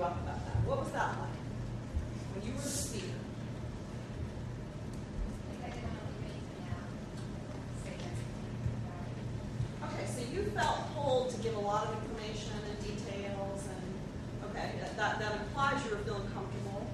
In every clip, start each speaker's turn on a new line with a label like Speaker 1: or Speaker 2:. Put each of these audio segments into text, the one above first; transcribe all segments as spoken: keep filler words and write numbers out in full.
Speaker 1: up about that. What was that like when you were the speaker? Okay, so you felt pulled to give a lot of information and details, and okay, that that implies you were feeling comfortable.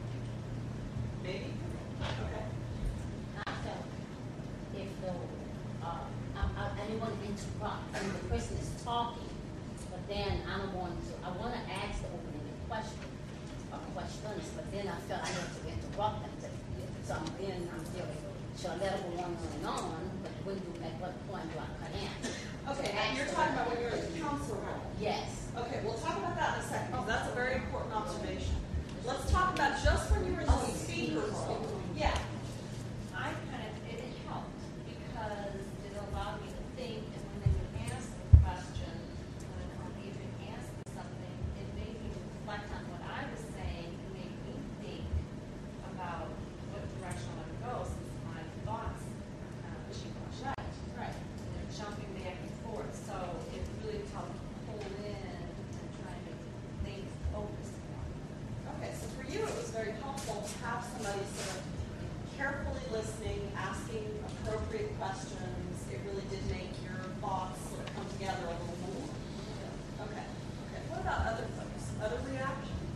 Speaker 1: Maybe. Okay.
Speaker 2: I felt if though uh, I, I, I didn't want to interrupt when the person is talking, but then I don't want to. I want to ask the opening question or questions, but then I felt I had to interrupt them. To, so I'm then I'm feeling should I let them go on and on, but when do at what point do I cut in?
Speaker 1: Okay, and you're talking about when you're in the counselor role.
Speaker 2: Yes.
Speaker 1: Okay, we'll talk about that in a second, because that's a very important observation. Let's talk about just when you were in the speaker role. Yeah.
Speaker 3: I kind of, it helped because it allowed me to think, and when they would ask the question, when um, Adrian asked me something, it made me reflect on what I was saying and made me think about what direction I want to go, since my thoughts are kind of wishy-washy.
Speaker 1: Right, right.
Speaker 3: And they're jumping back and forth, so it really helped pull in and try to think focused more.
Speaker 1: Okay, so for you it was very helpful to have somebody sort of carefully listening, asking appropriate questions. It really did make your thoughts sort of come together a little more. Okay, okay. What about other folks? Other reactions?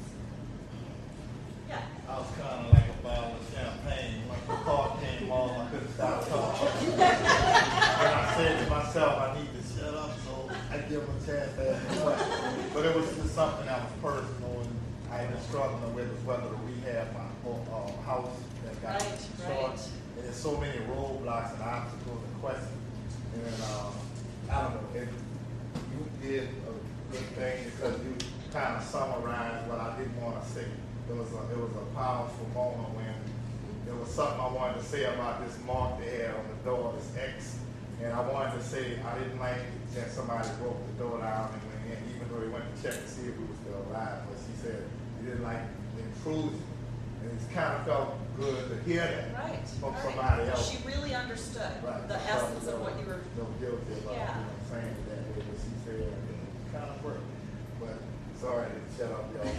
Speaker 1: Yeah.
Speaker 4: I was kind of like a bottle of champagne. When the thought came on, I couldn't stop talking. And I said to myself, I need to shut up, so I give them a chance to ask a question. But it was just something that was personal, and I had been struggling with whether to rehab my uh, house that got
Speaker 1: Right,
Speaker 4: destroyed.
Speaker 1: right.
Speaker 4: And there's so many roadblocks and obstacles and questions. And um, I don't know, and you did a good thing because you kind of summarized what I didn't want to say. It was a, it was a powerful moment when there was something I wanted to say about this mark they had on the door, this X. And I wanted to say I didn't like that somebody broke the door down and went in, even though he went to check to see if we were still alive. But she said he didn't like the intrusion. And it kind of felt good to hear that
Speaker 1: Right.
Speaker 4: from
Speaker 1: right.
Speaker 4: somebody else.
Speaker 1: She really understood
Speaker 4: Right.
Speaker 1: the
Speaker 4: I
Speaker 1: essence
Speaker 4: felt
Speaker 1: of what you were.
Speaker 4: No guilty about
Speaker 1: Yeah.
Speaker 4: you know, saying it that way, but she said it kind of worked. But sorry to shut up, y'all.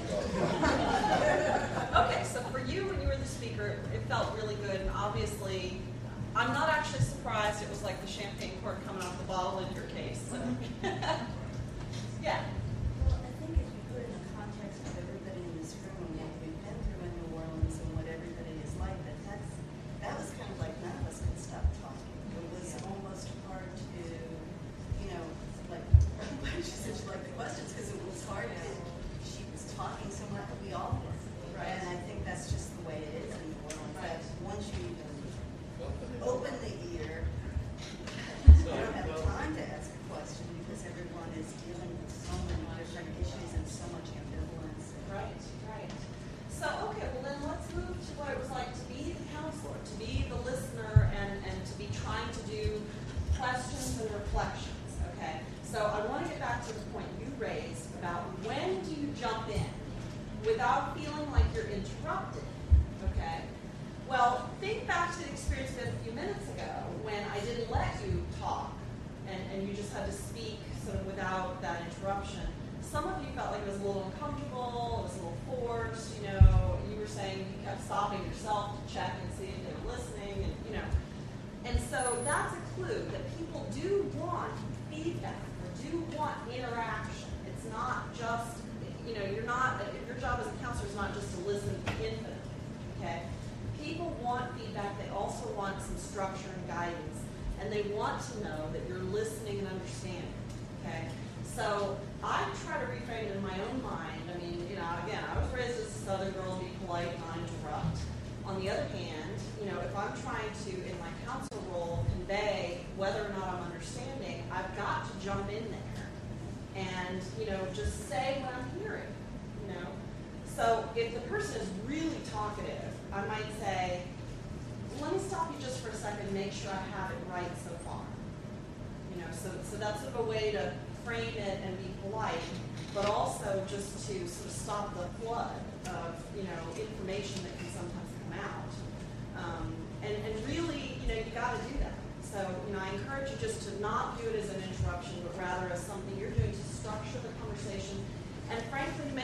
Speaker 1: Okay, so for you, when you were the speaker, it felt really good, and obviously, I'm not actually surprised it was like the champagne cork coming off the bottle in your case. So. Yeah.
Speaker 5: Well, I think if you put it in the context of everybody in this room, what we've been through in New Orleans and what everybody is like, that that's, that was kind of like none of us could stop talking. It was almost hard to, you know, like, she said she liked the questions because it was hard to, she was talking so much, we all were.
Speaker 1: Right.
Speaker 5: And I think that's just the way it is in New Orleans.
Speaker 1: Right.
Speaker 5: That once you even open the ear, you don't have time to ask a question because everyone is dealing with so many different issues and so much ambivalence.
Speaker 1: Right, right. So, okay, well then let's move to what it was like to be the counselor, to be the listener, and, and to be trying to do questions and reflections, okay? So I want to get back to the point you raised about when do you jump in without feeling like you're interrupted, okay? Well, think back to the experience we had a few minutes ago when I didn't let you talk and, and you just had to speak sort of without that interruption. Some of you felt like it was a little uncomfortable, it was a little forced, you know, you were saying you kept stopping yourself to check and see if they were listening, and you know. And so that's a clue that people do want feedback or do want interaction. It's not just, you know, you're not, your job as a counselor is not just to listen infinitely, okay? People want feedback, they also want some structure and guidance, and they want to know that you're listening and understanding, okay? So I try to reframe it in my own mind. I mean, you know, again, I was raised as a Southern girl, be polite, not interrupt. On the other hand, you know, if I'm trying to, in my counsel role, convey whether or not I'm understanding, I've got to jump in there and, you know, just say what I'm hearing, you know? So if the person is really talkative, I might say, let me stop you just for a second and make sure I have it right so far. You know, so, so that's sort of a way to frame it and be polite, but also just to sort of stop the flood of, you know, information that can sometimes come out. Um, and, and really, you know, you got to do that. So, you know, I encourage you just to not view it as an interruption, but rather as something you're doing to structure the conversation, and frankly, to make sure you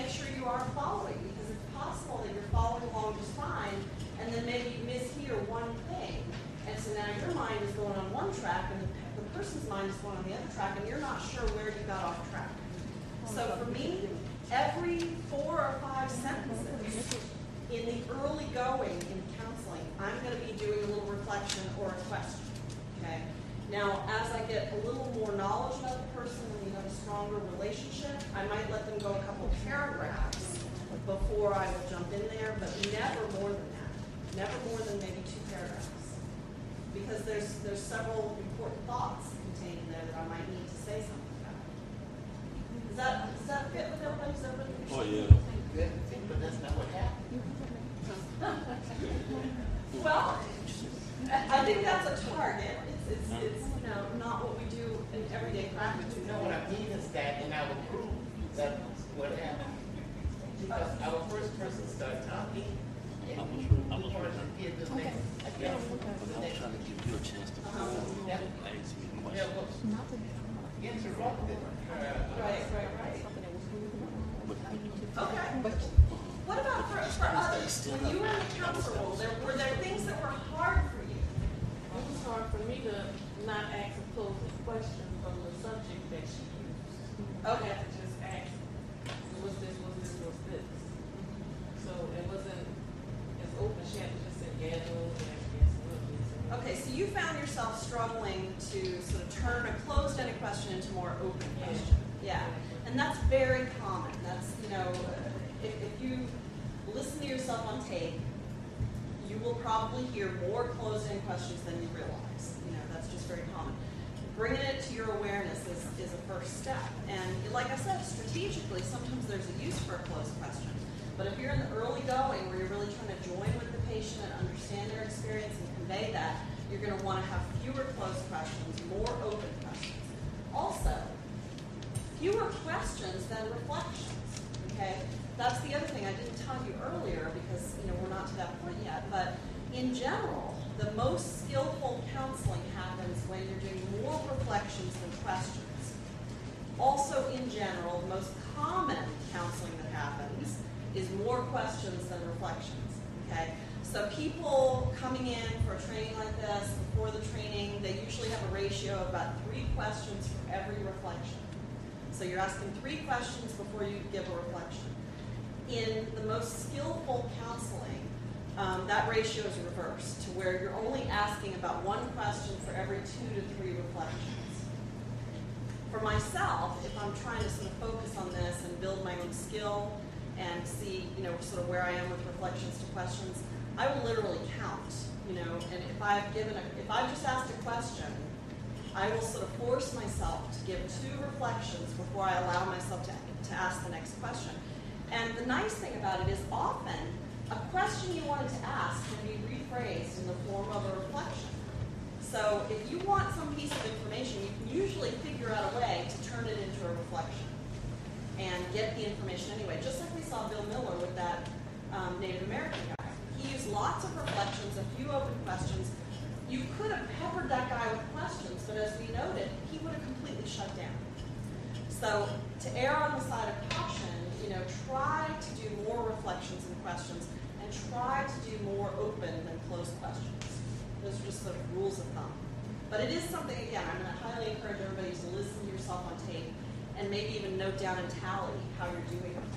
Speaker 1: are following, because it's possible that you're following along just fine, and then maybe you mishear one thing, and so now your mind is going on one track, and the, the person's mind is going on the other track, and you're not sure where you got off track. So for me, every four or five sentences in the early going in counseling, I'm going to be doing a little reflection or a question. Okay. Now, as I get a little more knowledge about the person and you have a stronger relationship, I might let them go a couple paragraphs before I will jump in there, but never more than that. Never more than maybe two paragraphs. Because there's there's several important thoughts contained in there that I might need to say something about. Does that does that fit with everybody? Does everybody
Speaker 6: Oh,
Speaker 1: understand?
Speaker 6: yeah.
Speaker 7: But that's not what happened.
Speaker 1: Well, I think that's a target. It's, it's, it's you know, not what we do in everyday practice.
Speaker 7: You know what I mean is that in our group, that's what happened. Because our first person started talking, and
Speaker 6: I was
Speaker 7: we
Speaker 6: re- I was
Speaker 7: we wanted to
Speaker 6: re-
Speaker 7: give the next, I guess, the
Speaker 6: I was
Speaker 7: next.
Speaker 6: trying to give you a chance to
Speaker 7: That,
Speaker 6: ask me a
Speaker 7: that
Speaker 6: question.
Speaker 7: was interrupted. Uh,
Speaker 1: Right, right, right.
Speaker 6: But
Speaker 1: Okay. What about for, for others? When you were in the counselor role, there, were there things that were hard for you?
Speaker 8: It was hard for me to not ask a closing question from the subject that she used. I
Speaker 1: Okay.
Speaker 8: had to just ask, what's this, what's this, what's this? So it wasn't as open. She had to just say, yeah, no, yes, yes, no, yes.
Speaker 1: Okay, so you found yourself struggling to sort of turn a closed-ended question into more open question. Yeah, and that's very common. That's, you know, if, if you listen to yourself on tape, you will probably hear more closed-end questions than you realize. You know, that's just very common. Bringing it to your awareness is, is a first step. And like I said, strategically, sometimes there's a use for a closed question. But if you're in the early going where you're really trying to join with the patient and understand their experience and convey that, you're going to want to have fewer closed questions, more open questions. Also, fewer questions than reflections. Okay? That's the other thing I didn't tell you earlier because, you know, we're not to that point yet. But in general, the most skillful counseling happens when you're doing more reflections than questions. Also, in general, the most common counseling that happens is more questions than reflections. Okay? So people coming in for a training like this, before the training, they usually have a ratio of about three questions for every reflection. So you're asking three questions before you give a reflection. In the most skillful counseling, um, that ratio is reversed to where you're only asking about one question for every two to three reflections. For myself, if I'm trying to sort of focus on this and build my own skill and see, you know, sort of where I am with reflections to questions, I will literally count, you know, and if I've given a, if I've just asked a question, I will sort of force myself to give two reflections before I allow myself to, to ask the next question. And the nice thing about it is often a question you wanted to ask can be rephrased in the form of a reflection. So if you want some piece of information, you can usually figure out a way to turn it into a reflection and get the information anyway. Just like we saw Bill Miller with that um, Native American guy. He used lots of reflections, a few open questions. You could have peppered that guy with questions, but as we noted, he would have completely shut down. So to err on the side of caution, you know, try to do more reflections and questions, and try to do more open than closed questions. Those are just sort of rules of thumb. But it is something, again, I'm going to highly encourage everybody to listen to yourself on tape and maybe even note down and tally how you're doing it.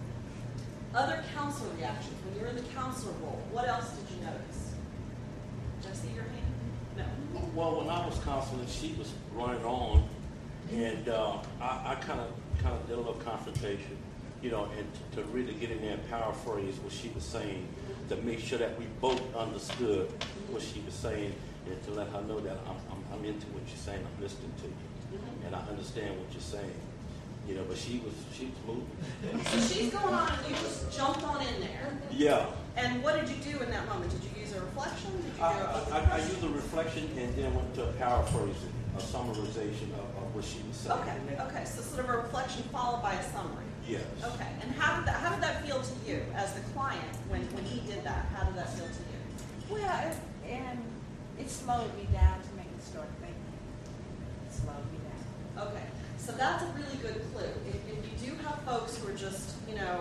Speaker 1: Other counselor reactions. When you're in the counselor role, what else did you notice? Did I see your hand? No.
Speaker 6: Well, when I was counseling, she was running on, and uh, I, I kind of kind of did a little confrontation, you know, and to, to really get in there and paraphrase what she was saying, to make sure that we both understood what she was saying, and to let her know that I'm, I'm, I'm into what you're saying, I'm listening to you, and I understand what you're saying. You know, but she was she was moving.
Speaker 1: So she's going on and you just jumped on in there.
Speaker 6: Yeah.
Speaker 1: And what did you do in that moment? Did you use a reflection? Did you do
Speaker 6: I,
Speaker 1: a
Speaker 6: I, I used a reflection and then went to a paraphrasing, a summarization of, of what she was saying.
Speaker 1: Okay, okay. So sort of a reflection followed by a summary.
Speaker 6: Yes.
Speaker 1: Okay. And how did that how did that feel to you as the client when, when he did that? How did that feel to you?
Speaker 9: Well, it, and it slowed me down to make me start thinking. It slowed me down.
Speaker 1: Okay. So that's a really good clue. If, if you do have folks who are just, you know,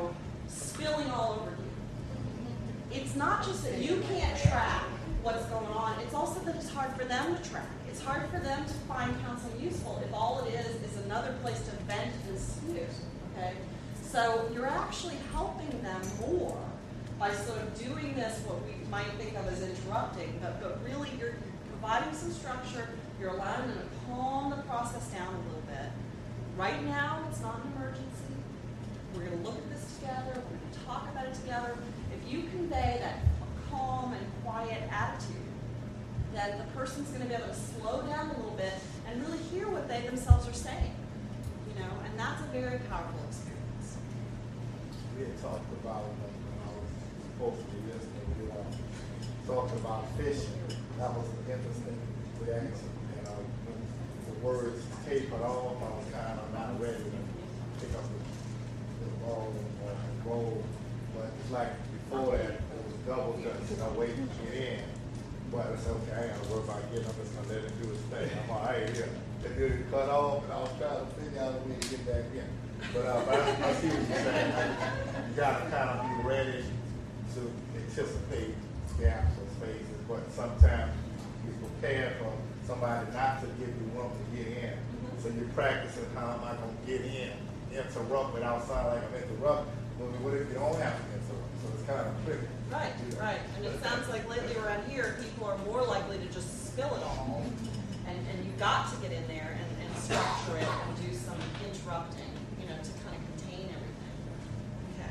Speaker 1: spilling all over you. It's not just that you can't track what's going on, it's also that it's hard for them to track. It's hard for them to find counseling useful if all it is is another place to vent and spew, okay? So you're actually helping them more by sort of doing this, what we might think of as interrupting, but, but really you're, you're providing some structure, you're allowing them to calm the process down a little bit. Right now, it's not an emergency. We're going to look at this together, we're going to talk about it together. If you convey that calm and quiet attitude, then the person's going to be able to slow down a little bit and really hear what they themselves are saying. You know, and that's a very powerful experience.
Speaker 4: We had talked about, when I was supposed to be listening, we uh, talked about fishing. That was an interesting reaction. And uh, when the words tapered off, I was kind of not ready to pick up the, the ball and uh, roll. But it's like before that, it was double dutch, you know, waiting to get in. But it's okay, I ain't gotta worry about getting up, just gonna let him do his thing. I'm all right here. They did it cut off, and I was trying to figure out a way to get back in. But uh, I, I see what you're saying. You gotta kind of be ready to anticipate gaps or spaces, but sometimes you're prepared for somebody not to give you room to get in. So you're practicing how am I gonna get in, interrupt without sounding like I'm interrupting. But what if you don't have to interrupt? So it's kind of tricky.
Speaker 1: Right, right. And it sounds like lately around here, people are more likely to just spill it all. And, and you've got to get in there and, and structure it and do some interrupting, you know, to kind of contain everything. Okay.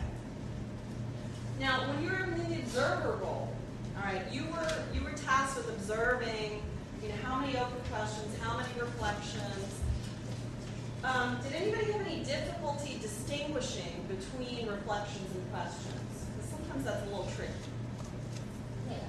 Speaker 1: Now, when you're in the observer role, all right, you were you were tasked with observing, you know, how many open questions, how many reflections. Um, did anybody have any difficulty distinguishing between reflections and questions? Because sometimes that's a little tricky.
Speaker 2: Yeah.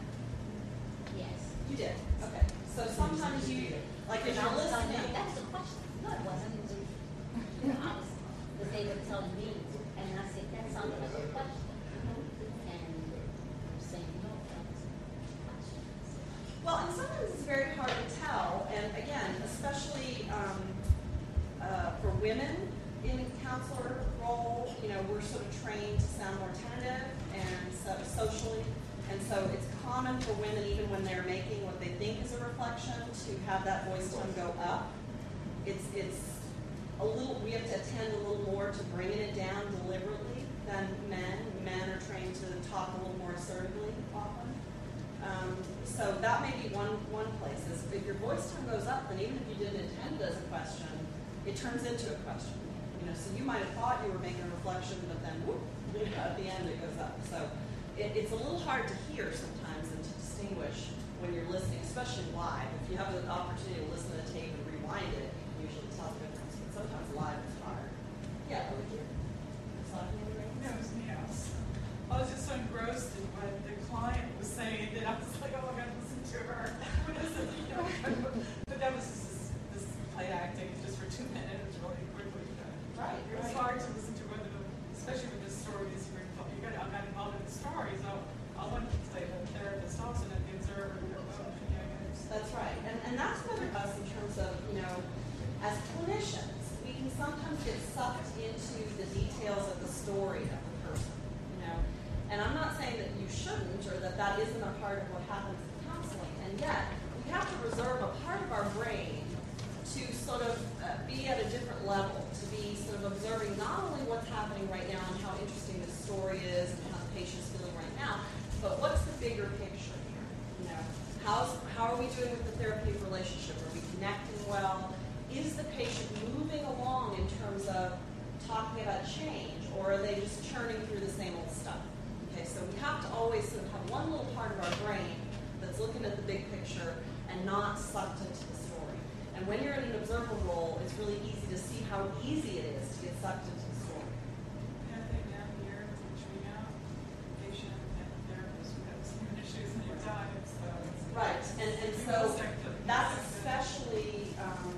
Speaker 2: Yes.
Speaker 1: You did? Okay. So sometimes you, like if
Speaker 2: And I
Speaker 1: you're
Speaker 2: was telling them,
Speaker 1: listening,
Speaker 2: that was a question. No, it wasn't. It was, you know, I was, because they were telling me, and I said, that sounded like a question. And I'm saying, no, that was a question.
Speaker 1: well, and sometimes it's very hard to tell, and again, especially um, uh, for women in a counselor role, you know, we're sort of trained to sound more tentative and so socially, and so it's common for women, even when they're making what they think is a reflection, to have that voice tone go up. It's it's a little, we have to attend a little more to bringing it down deliberately than men. Men are trained to talk a little more assertively often. Um, so that may be one one place. Is if your voice tone goes up, then even if you didn't intend it as a question, it turns into a question. You know, so you might have thought you were making a reflection, but then whoop, at the end it goes up. So it, it's a little hard to hear sometimes and to distinguish when you're listening, especially live. If you have an opportunity to listen to the tape and rewind it, you can usually tell the difference. But sometimes live is hard. Yeah, over here. Talking over there.
Speaker 10: No, it was me. I was, I was just so engrossed in what the client was saying that I was like, oh, I got to listen to her. What is it? You know? But that was just this, this play acting just for two minutes, really quickly.
Speaker 1: Right,
Speaker 10: It was
Speaker 1: right.
Speaker 10: hard to listen to whether, the, especially with the stories. Where you got, I got involved in the story, so I wanted to play the therapist also, and the observer. You know, both, you know,
Speaker 1: That's right. And, and that's another us in terms of, you know, as clinicians, we can sometimes get sucked into the details of the story of the person, you know. And I'm not saying that you shouldn't or that that isn't a part of what happens in counseling. And yet, we have to reserve a part of our brain to sort of uh, be at a different level, to be sort of observing not only what's happening right now and how interesting the story is and how the patient's feeling right now, but what's the bigger picture here, you know. How's, how are we doing with the therapeutic relationship? Are we connecting well? Is the patient moving along in terms of talking about change, or are they just churning through the same old stuff? Okay, so we have to always sort of have one little part of our brain that's looking at the big picture and not sucked into the story. And when you're in an observer role, it's really easy to see how easy it is to get sucked into the story.
Speaker 10: And I think down here, which we know, patient and therapist, we have some issues in your time, so.
Speaker 1: Right, and, and so that's especially um,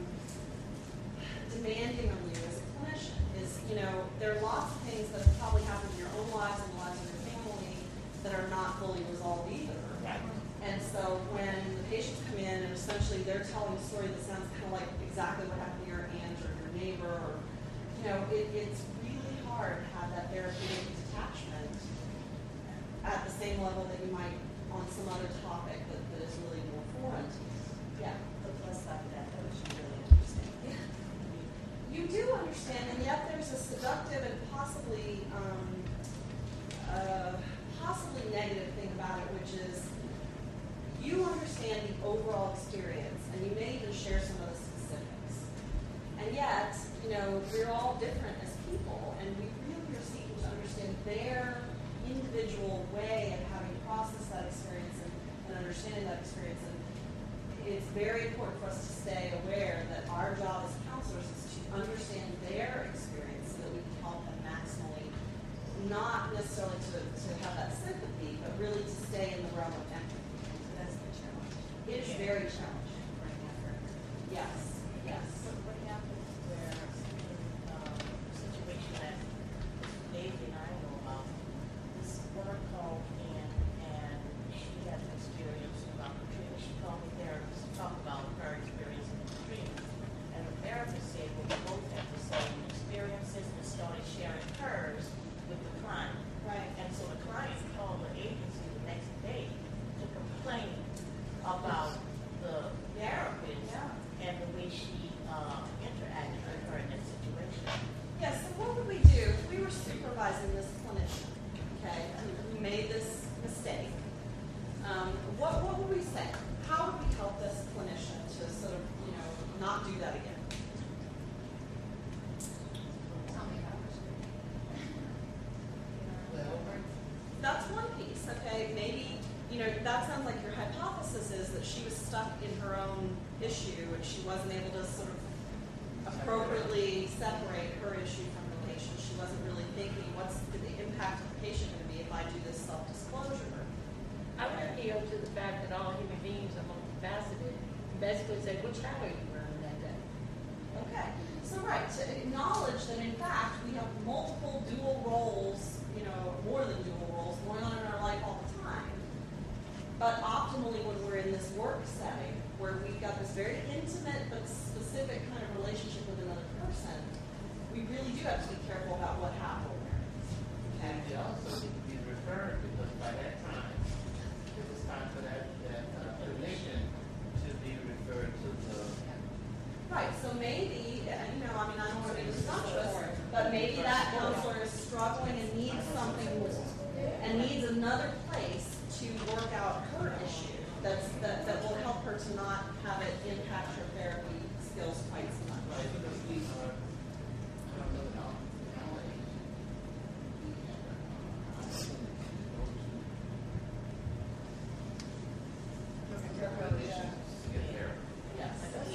Speaker 1: demanding on you as a clinician, is, you know, there are lots of things that have probably happened in your own lives and the lives of your family that are not fully resolved either.
Speaker 7: Right.
Speaker 1: And so when the patients come in and essentially they're telling a story that sounds kind of like exactly what happened to your aunt or your neighbor, or, you know, it, it's really hard to have that therapeutic same level that you might on some other topic that, that is really more foreign to you. Yeah.
Speaker 5: The plus side of that, though, is you really understand.
Speaker 1: You do understand, and yet there's a seductive and possibly, um, uh, possibly negative thing about it, which is you understand the overall experience, and you may even share some of the specifics. And yet, you know, we're all different as people, and we really are seeking to understand their individual way of having processed that experience and, and understanding that experience. And it's very important for us to stay aware that our job as counselors is to understand their experience so that we can help them maximally, not necessarily to, to have that sympathy, but really to stay in the realm of empathy.
Speaker 5: So that's the challenge.
Speaker 1: It is very challenging.
Speaker 5: Right now.
Speaker 1: Yes, yes.
Speaker 7: What what happens where, um, situation that David and I know about, this woman called in and she had an experience about Katrina. She called me there to talk about her experience in Katrina. And the therapist said, well, we both have the same experiences, and started sharing hers with the client.
Speaker 1: Right.
Speaker 7: And so the client called the agency the next day to complain about the therapist
Speaker 1: Yeah.
Speaker 7: and the way she uh, interacted with her in that situation.
Speaker 1: Yes, so what would we do if we were supervising this clinician, okay, who who made this mistake? Um, what, what would we say? How would we help this clinician to sort of, you know, not do that again?
Speaker 7: Well,
Speaker 1: That's one piece, okay? Maybe, you know, that sounds like your hypothesis is that she was stuck in her own issue and she wasn't able to sort of appropriately separate her issue from the patient. She wasn't really thinking, what's the impact of the patient going to be if I do this self-disclosure?
Speaker 11: I would appeal to the fact that all human beings are multifaceted, and basically say, which hat are you wearing that day?
Speaker 1: Okay, so right, to acknowledge that in fact we have multiple dual roles, you know, more than dual roles going on in our life all the time. But optimally when we're in this work setting, where we've got this very intimate but specific kind of relationship with another person, we really do have to be careful about what hat we're wearing. Okay?
Speaker 7: and they also need to be referred, because by that time, it was time for that, that uh, clinician to be referred to the.
Speaker 1: Right, so maybe, uh, you know, I mean, I don't want to be presumptuous, but maybe that counselor is struggling and needs something more, and needs another place to work out her issue that's, that, that will help her to not have it impact her therapy skills quite so much.
Speaker 7: Right, because we are, I don't know, now, nowadays, to get there.
Speaker 1: Yes.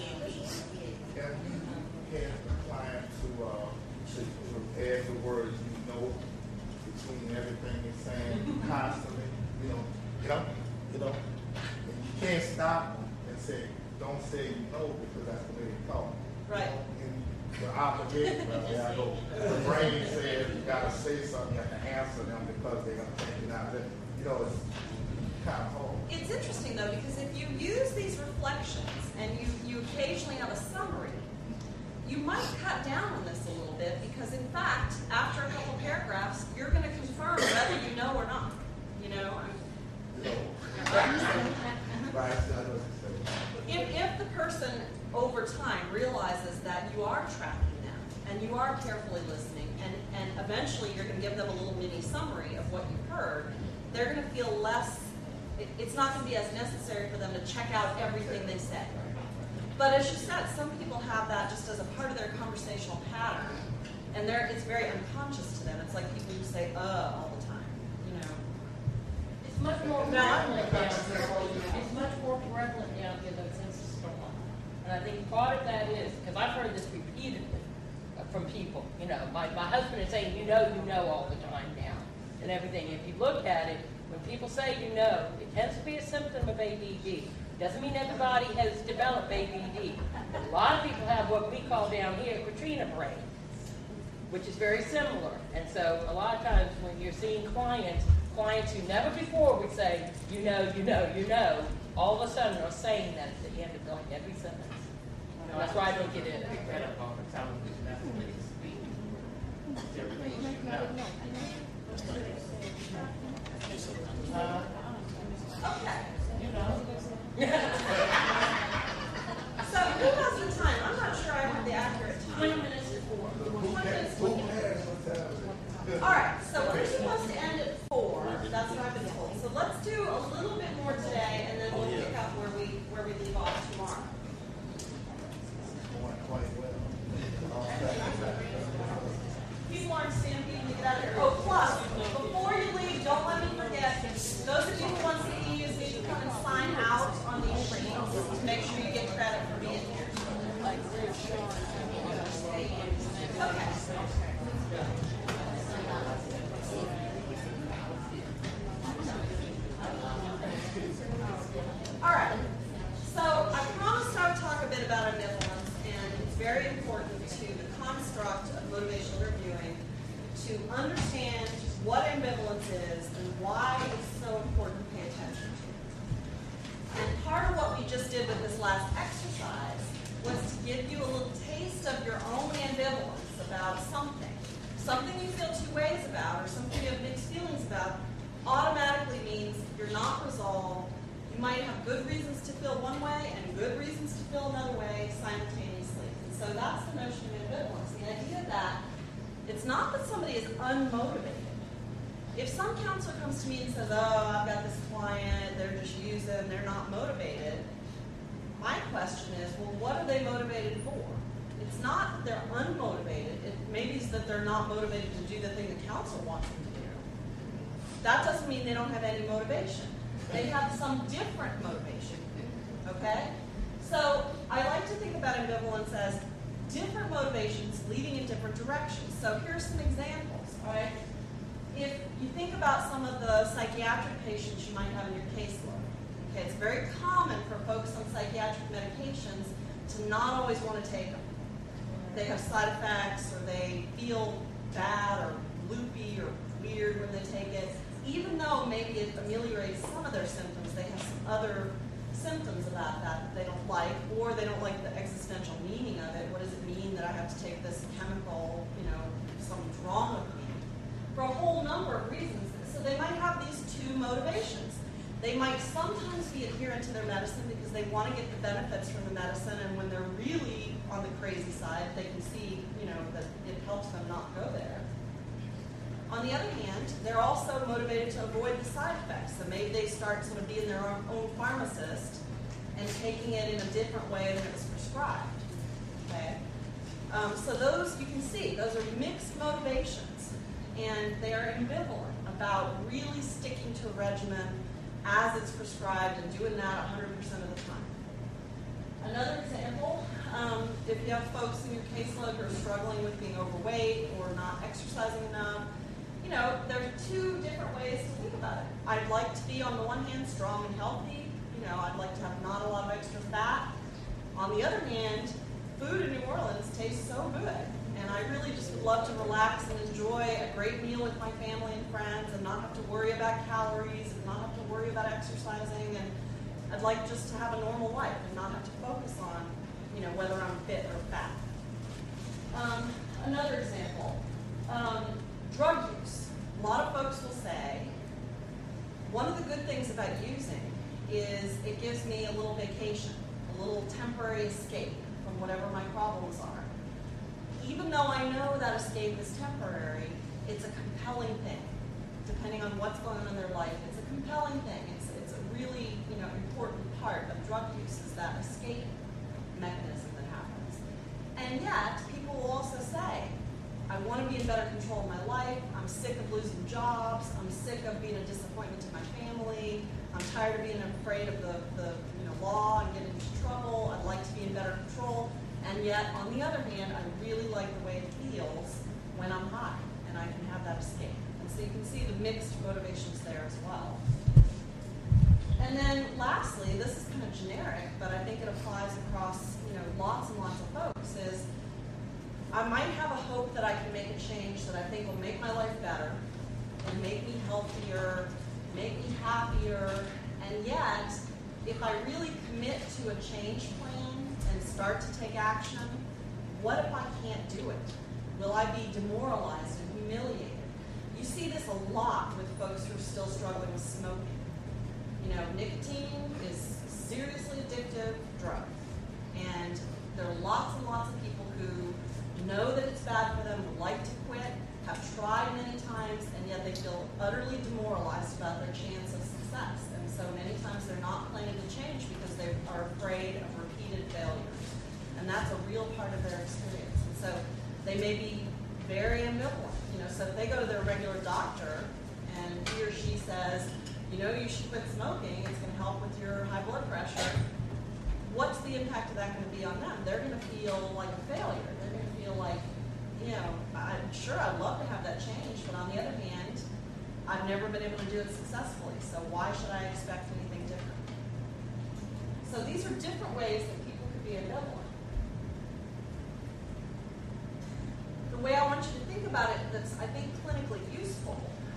Speaker 4: Have you had the client to, uh, to, to add the words you know between everything you're saying constantly? You know, you know, you know, and you can't stop them and say, don't say you know because that's the way they talk.
Speaker 1: Right.
Speaker 4: And the opposite, well, there I go. The brain says you gotta say something, you have to answer them because they're gonna think you're not listening. You know, it's kind of hard.
Speaker 1: It's interesting though, because if you use these reflections and you, you occasionally have a summary, you might cut down on this a little bit because in fact, after a couple paragraphs, you're going to confirm whether you know or not. You know?
Speaker 4: You know. Right, I know what you're saying.
Speaker 1: If, if the person over time realizes that you are tracking them and you are carefully listening and, and eventually you're going to give them a little mini summary of what you've heard, they're going to feel less, it, it's not going to be as necessary for them to check out everything they say. But as you said, some people have that just as a part of their conversational pattern, and they're, it's very unconscious to them. It's like people who say "uh" all the time, you know.
Speaker 11: It's much more prevalent down here. It's much more prevalent down here than since the storm. And I think part of that is, because I've heard this repeatedly uh, from people, you know, my, my husband is saying, you know, you know all the time now, and everything. If you look at it, when people say you know, it tends to be a symptom of A D D. Doesn't mean everybody has developed A D D. A lot of people have what we call down here Katrina brain, which is very similar. And so a lot of times when you're seeing clients, clients who never before would say, you know, you know, you know, all of a sudden are saying that at the end of like every sentence. And that's why I don't get in it.
Speaker 7: I picked that up off of television, that's the way they speak. Different things you know. Uh,
Speaker 1: All right, so we're supposed to end at four. That's what I've been told. So let's do a little bit more today, and then we'll
Speaker 6: Oh, yeah.
Speaker 1: pick up where we where we leave off tomorrow.
Speaker 4: Going quite well.
Speaker 1: People aren't standing, people need to get out of here. Oh, plus, before you leave, don't let me forget, those of you who want C Ds, you should come and sign out on these sheets to make sure you get credit for being here. Okay. All right. So I promised I would talk a bit about ambivalence, and it's very important to the construct of motivational reviewing to understand what ambivalence is and why it's so important to pay attention to. And part of what we just did with this last exercise was to give you a little taste of your own ambivalence about something. Something you feel two ways about or something you have mixed feelings about automatically means you're not resolved. You might have good reasons to feel one way and good reasons to feel another way simultaneously. And so that's the notion of ambivalence. The idea that it's not that somebody is unmotivated. If some counselor comes to me and says, oh, I've got this client, they're just using, they're not motivated, my question is, well, what are they motivated for? It's not that they're unmotivated. It maybe it's that they're not motivated to do the thing the counselor wants them to do. That doesn't mean they don't have any motivation. They have some different motivation, okay? So I like to think about ambivalence as different motivations leading in different directions. So here's some examples, all right? If you think about some of the psychiatric patients you might have in your caseload, okay, it's very common for folks on psychiatric medications to not always want to take them. They have side effects, or they feel bad or loopy or weird when they take it. Even though maybe it ameliorates some of their symptoms, they have some other symptoms about that that they don't like, or they don't like the existential meaning of it. What does it mean that I have to take this chemical, you know, something's wrong with me? For a whole number of reasons. So they might have these two motivations. They might sometimes be adherent to their medicine because they want to get the benefits from the medicine, and when they're really on the crazy side, they can see, you know, that it helps them not go there. On the other hand, they're also motivated to avoid the side effects. So maybe they start sort of being their own, own pharmacist and taking it in a different way than it was prescribed. Okay? Um, so those, you can see, those are mixed motivations. And they are ambivalent about really sticking to a regimen as it's prescribed and doing that one hundred percent of the time. Another example, um, if you have folks in your caseload who are struggling with being overweight or not exercising enough, you know, there are two different ways to think about it. I'd like to be, on the one hand, strong and healthy. You know, I'd like to have not a lot of extra fat. On the other hand, food in New Orleans tastes so good. And I really just would love to relax and enjoy a great meal with my family and friends and not have to worry about calories and not have to worry about exercising. And I'd like just to have a normal life and not have to focus on, you know, whether I'm fit or fat. Um, another example, um, drug use. A lot of folks will say, one of the good things about using is it gives me a little vacation, a little temporary escape from whatever my problems are. Even though I know that escape is temporary, it's a compelling thing. Depending on what's going on in their life, it's a compelling thing. It's, it's a really, you know, important part of drug use is that escape mechanism that happens. And yet, people will also say, I want to be in better control of my life. I'm sick of losing jobs. I'm sick of being a disappointment to my family. I'm tired of being afraid of the, the you know, law and getting into trouble. I'd like to be in better control. And yet, on the other hand, I really like the way it feels when I'm high, and I can have that escape. And so you can see the mixed motivations there as well. And then lastly, this is kind of generic, but I think it applies across, you know, lots and lots of folks, is I might have a hope that I can make a change that I think will make my life better and make me healthier, make me happier, and yet, if I really commit to a change plan and start to take action, what if I can't do it? Will I be demoralized and humiliated? You see this a lot with folks who are still struggling with smoking. You know, nicotine is a seriously addictive drug. And there are lots and lots of people who know that it's bad for them, would like to quit, have tried many times, times, and yet they feel utterly demoralized about their chance of success. And so many times they're not planning to change because they are afraid of repeated failures. And that's a real part of their experience. And so they may be very ambivalent. You know, so if they go to their regular doctor and he or she says, you know, you should quit smoking, it's going to help with your high blood pressure, what's the impact of that going to be on them? They're going to feel like a failure. They're going to feel like, you know, I'm sure I'd love to have that change, but on the other hand, I've never been able to do it successfully, so why should I expect anything different? So these are different ways that people could be ambivalent. The way I want you to think about it that's, I think, clinically useful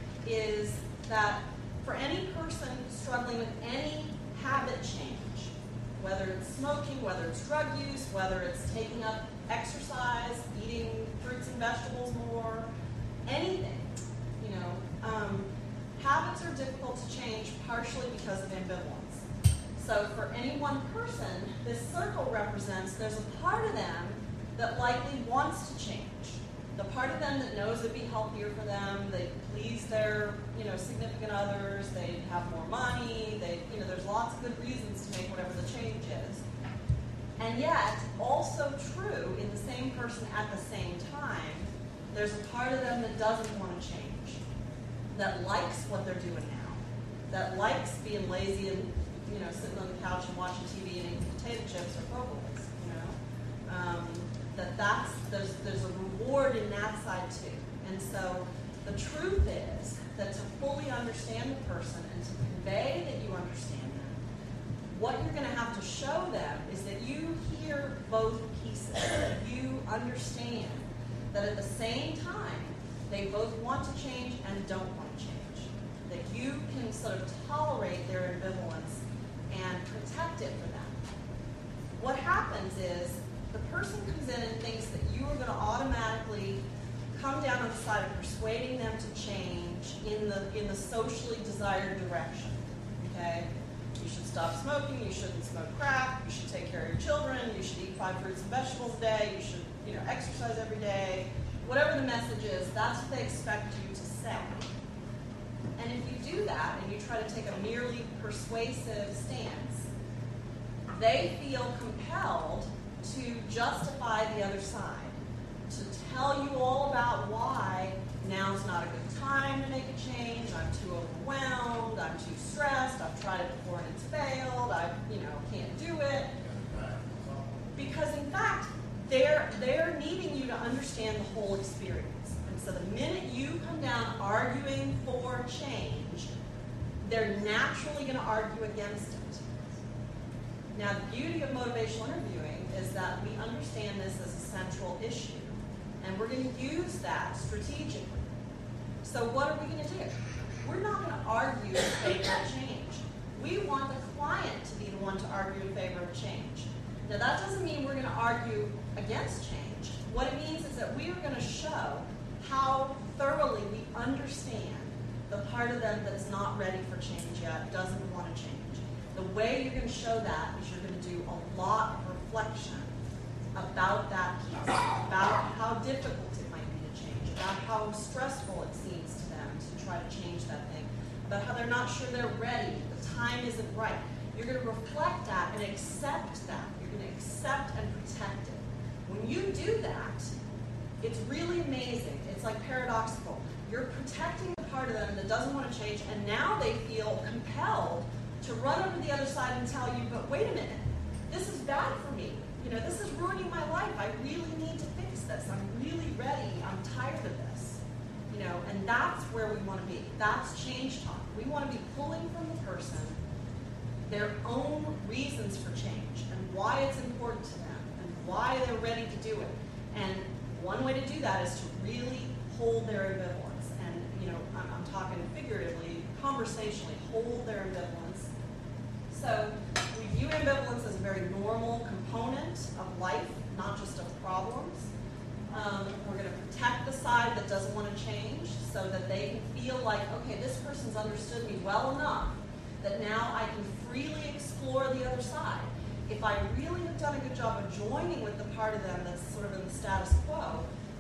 Speaker 1: is that for any person struggling with any habit change, whether it's smoking, whether it's drug use, whether it's taking up exercise, eating fruits and vegetables more, anything, you know, um, habits are difficult to change partially because of ambivalence. So for any one person, this circle represents there's a part of them that likely wants to change. The part of them that knows it'd be healthier for them, they please their, you know, significant others, they have more money, they, you know, there's lots of good reasons to make whatever the change is. And yet, also true in the same person at the same time, there's a part of them that doesn't want to change, that likes what they're doing now, that likes being lazy and, you know, sitting on the couch and watching T V and eating potato chips or Pokeballs, you know. Um, that that's, there's, there's a reward in that side too. And so the truth is that to fully understand the person and to convey that you understand them, what you're going to have to show them is that you hear both pieces, that you understand that at the same time, they both want to change and don't want to change. That you can sort of tolerate their ambivalence and protect it for them. What happens is the person comes in and thinks that you are going to automatically come down on the side of persuading them to change in the in the socially desired direction. Okay? You should stop smoking, you shouldn't smoke crack, you should take care of your children, you should eat five fruits and vegetables a day, you should, you know, exercise every day. Whatever the message is, that's what they expect you to say. And if you do that and you try to take a merely persuasive stance, they feel compelled to justify the other side, to tell you all about why now's not a good time to make a change, I'm too overwhelmed, I'm too stressed, I've tried it before and it's failed, I, you know, can't do it. Because in fact, they're, they're needing you to understand the whole experience. And so the minute you come down arguing for change, they're naturally going to argue against it. Now, the beauty of motivational interviewing is that we understand this as a central issue, and we're going to use that strategically. So what are we going to do? We're not going to argue in favor of change. We want the client to be the one to argue in favor of change. Now, that doesn't mean we're going to argue against change. What it means is that we are going to show how thoroughly we understand the part of them that's not ready for change yet, doesn't want to change. The way you're going to show that is you're going to do a lot of reflection about that piece, about how difficult it might be to change, about how stressful it seems to them to try to change that thing, about how they're not sure they're ready, the time isn't right. You're going to reflect that and accept that. You're going to accept and protect it. When you do that, it's really amazing. It's like paradoxical. You're protecting the part of them that doesn't want to change, and now they feel compelled to run over the other side and tell you, but wait a minute, this is bad for me. You know, this is ruining my life. I really need to fix this. I'm really ready. I'm tired of this. You know, and that's where we want to be. That's change talk. We want to be pulling from the person their own reasons for change and why it's important to them and why they're ready to do it. And one way to do that is to really hold their ambivalence. And, you know, I'm, I'm talking figuratively, conversationally, hold their ambivalence. So we view ambivalence as a very normal component of life, not just of problems. Um, we're going to protect the side that doesn't want to change so that they can feel like, okay, this person's understood me well enough that now I can freely explore the other side. If I really have done a good job of joining with the part of them that's sort of in the status quo,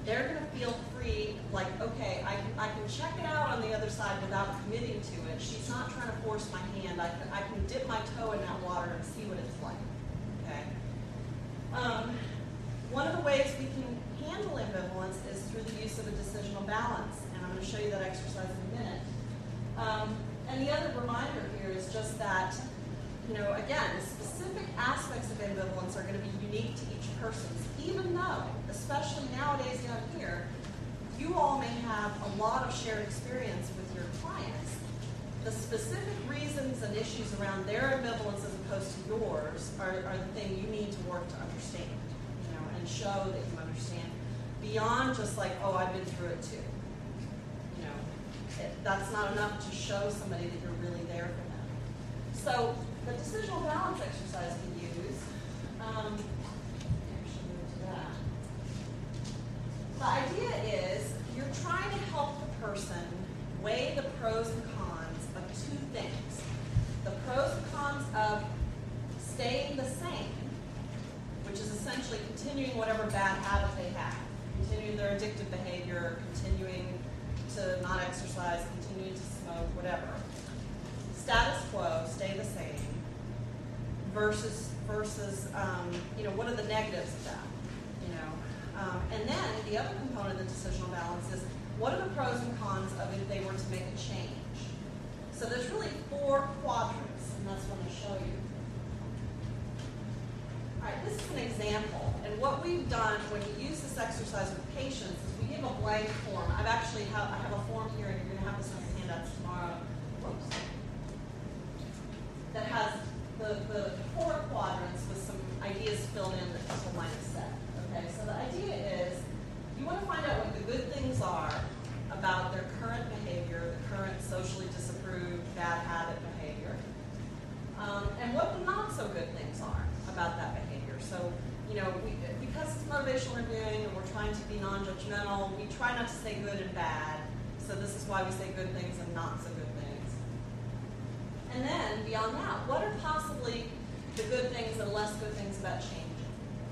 Speaker 1: they're gonna feel free, like, okay, I, can- I can check it out on the other side without committing to it. She's not trying to force my hand. I can, I can dip my toe in that water and see what it's like, okay? Um, one of the ways we can handle ambivalence is through the use of a decisional balance, and I'm gonna show you that exercise in a minute. Um, and the other reminder here is just that, you know, again, specific aspects of ambivalence are going to be unique to each person, even though, especially nowadays down here, you all may have a lot of shared experience with your clients. The specific reasons and issues around their ambivalence as opposed to yours are, are the thing you need to work to understand, you know, and show that you understand beyond just like, oh, I've been through it too. You know, it, that's not enough to show somebody that you're really there for them. So the decisional balance exercise we use, um, maybe we should move to that. The idea is you're trying to help the person weigh the pros and cons of two things. The pros and cons of staying the same, which is essentially continuing whatever bad habit they have, continuing their addictive behavior, continuing to not exercise, continuing to smoke, whatever. Status quo, stay the same, versus, versus um, you know, what are the negatives of that, you know? Um, and then the other component of the decisional balance is what are the pros and cons of if they were to make a change? So there's really four quadrants, and that's what I'm going to show you. All right, this is an example, and what we've done when we use this exercise with patients is we give a blank form. I've actually have, I have a form here, and you're going to have this on your handouts tomorrow. Whoops. That has the, the four quadrants with some ideas filled in that people might have said. Okay, so the idea is you want to find out what the good things are about their current behavior, the current socially disapproved bad habit behavior, um, and what the not so good things are about that behavior. So, you know, we, because it's motivational reviewing and we're trying to be non-judgmental, we try not to say good and bad. So this is why we say good things and not so good things. And then, beyond that, what are possibly the good things and less good things about changing?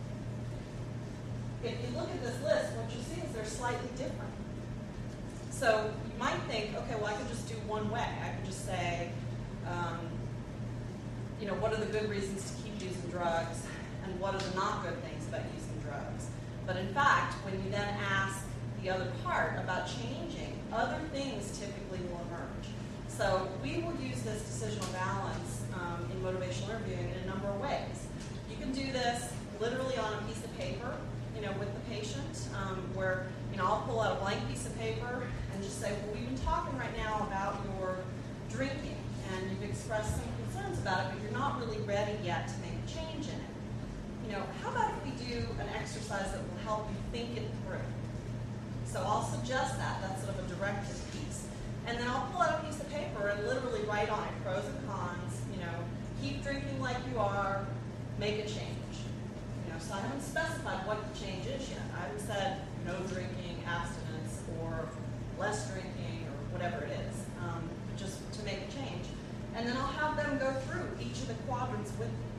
Speaker 1: If you look at this list, what you see is they're slightly different. So you might think, okay, well, I could just do one way. I could just say, um, you know, what are the good reasons to keep using drugs, and what are the not good things about using drugs? But in fact, when you then ask the other part about changing, other things typically will emerge. So we will use this decisional balance um, in motivational interviewing in a number of ways. You can do this literally on a piece of paper, you know, with the patient, um, where, you know, I'll pull out a blank piece of paper and just say, well, we've been talking right now about your drinking, and you've expressed some concerns about it, but you're not really ready yet to make a change in it. You know, how about if we do an exercise that will help you think it through? So I'll suggest that. That's sort of a directive piece. And then I'll pull out a piece of paper and literally write on it pros and cons, you know, keep drinking like you are, make a change. You know, so I haven't specified what the change is yet. I haven't said no drinking, abstinence, or less drinking, or whatever it is, um, just to make a change. And then I'll have them go through each of the quadrants with me.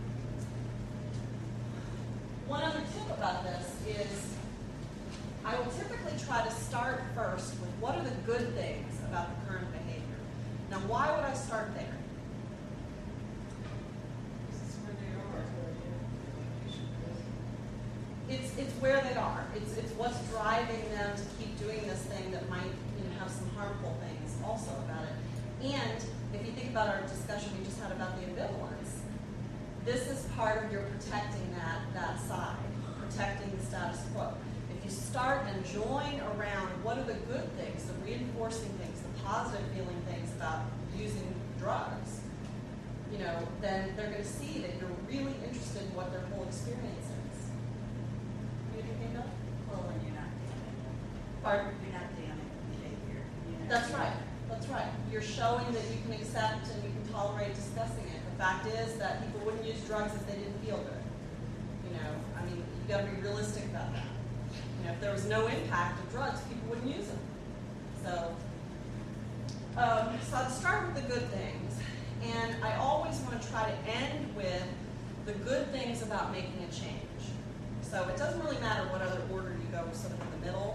Speaker 1: One other tip about this is I will typically try to start first with what are the good things about the current behavior. Now, why would I start there?
Speaker 10: This is where they are.
Speaker 1: It's it's where they are. It's it's what's driving them to keep doing this thing that might, you know, have some harmful things also about it. And if you think about our discussion we just had about the ambivalence, this is part of your protecting that that side, protecting the status quo. If you start and join around what are the good things, the reinforcing things, the positive feeling things about using drugs, you know, then they're going to see that you're really interested in what their whole experience is. You think about?
Speaker 5: Well, when you're not damning,
Speaker 1: Pardon?
Speaker 5: you're not damning behavior. You're not
Speaker 1: That's
Speaker 5: damning-
Speaker 1: right. That's right. You're showing that you can accept and you can tolerate discussing it. The fact is that people wouldn't use drugs if they didn't feel good. You know, I mean, you've got to be realistic about that. You know, if there was no impact of drugs, people wouldn't use them. So, um, so I'd start with the good things, and I always want to try to end with the good things about making a change. So it doesn't really matter what other order you go, sort of in the middle.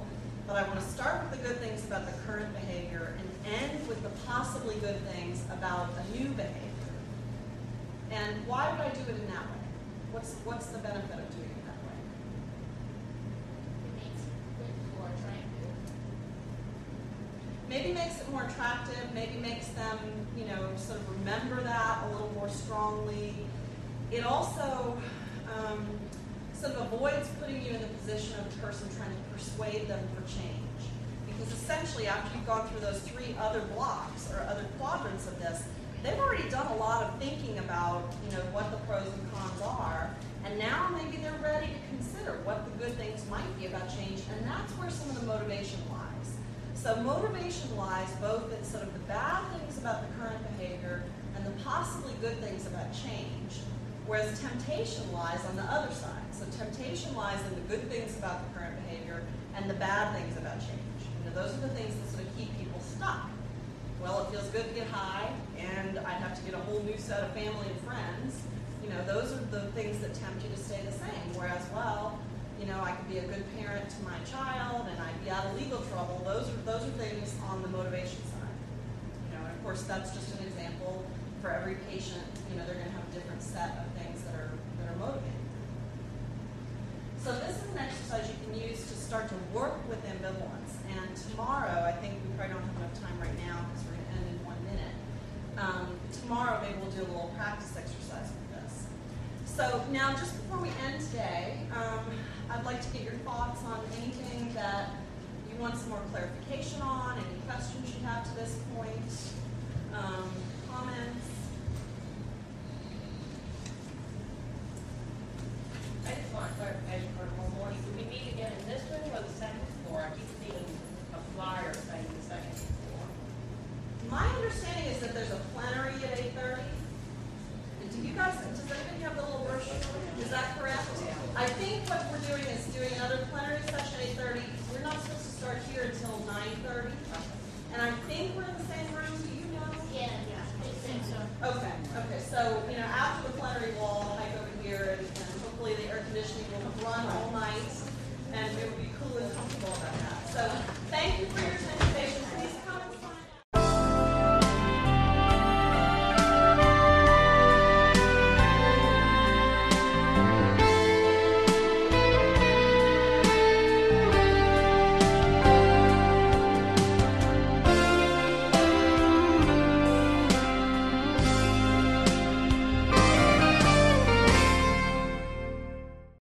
Speaker 1: but I want to start with the good things about the current behavior and end with the possibly good things about a new behavior. And why would I do it in that way? What's, what's the benefit of doing it that way?
Speaker 2: It makes it more attractive.
Speaker 1: Maybe makes it more attractive, maybe makes them, you know, sort of remember that a little more strongly. It also um, sort of avoids putting you in the position of the person trying to persuade them for change. Because essentially, after you've gone through those three other blocks or other quadrants of this, they've already done a lot of thinking about, you know, what the pros and cons are, and now maybe they're ready to consider what the good things might be about change, and that's where some of the motivation lies. So motivation lies both in sort of the bad things about the current behavior and the possibly good things about change, whereas temptation lies on the other side. So temptation lies in the good things about the current behavior and the bad things about change. You know, those are the things that sort of keep people stuck. Well, it feels good to get high, and I'd have to get a whole new set of family and friends. You know, those are the things that tempt you to stay the same. Whereas, well, you know, I could be a good parent to my child, and I'd be out of legal trouble. Those are those are things on the motivation side. You know, and of course, that's just an example. For every patient, you know, they're going to have a different set of things that are that are motivating them. So this is an exercise you can use to start to work with ambivalence. And tomorrow, I think we probably don't have enough time right now because we're going to end in one minute. Um, tomorrow, maybe we'll do a little practice exercise with this. So now, just before we end today, um, I'd like to get your thoughts on anything that you want some more clarification on, any questions you have to this point, um, comments.
Speaker 7: I just want clarification for tomorrow morning. Do we meet again in this room or the second floor? I keep seeing a flyer saying the second floor.
Speaker 1: My understanding is that there's a plenary at eight thirty. Do you guys, does anybody have the little brochure? Is that correct? I think what we're doing is doing another plenary session at eight thirty. We're not supposed to start here until nine thirty. And I think we're in the same room. Do you know?
Speaker 2: Yeah, yeah, I think so.
Speaker 1: Okay, okay. So, you know, after the plenary, we'll all hike over here, and, and hopefully the air conditioning will run all night, and it will be cool and comfortable about that. So, thank you for your